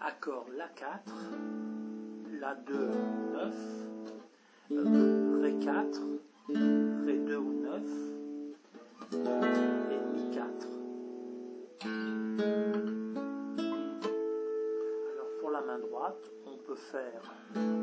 accord La4, La2 9, Ré4, Ré2 ou 9 et Mi4. Alors pour la main droite, on peut faire